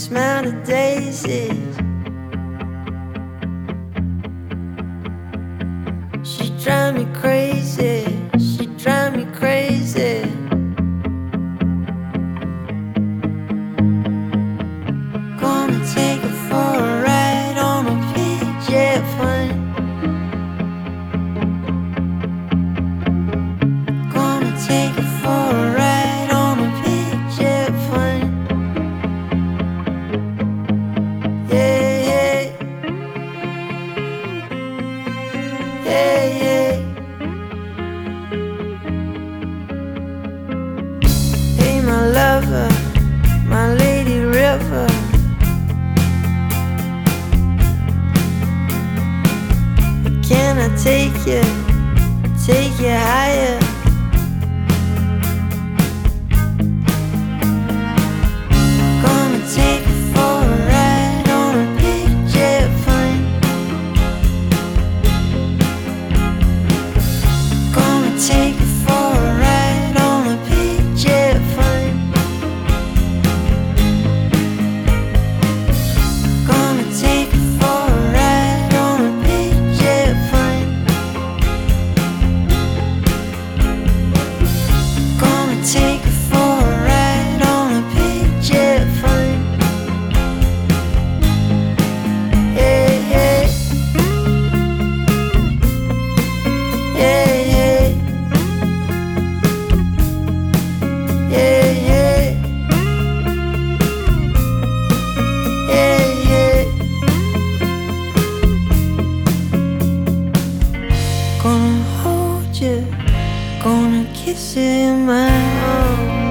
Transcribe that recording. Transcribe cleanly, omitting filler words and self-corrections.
smell the daisies. She drive me crazy, she drive me crazy. Gonna take her for a ride on a PJ plane. Gonna take her for a ride on a PJ plane. Yeah, yeah, yeah, yeah. Hey, my lover, my lady river. Can I take you higher? Gonna take you for a ride on a big jet plane. Gonna take you for a ride on a big jet plane. Gonna take you for a ride on a big jet plane. Gonna take you for a ride on a big jet plane. Yeah, yeah, yeah, yeah, yeah, yeah, yeah, yeah. Gonna hold you, gonna kiss you in my arms.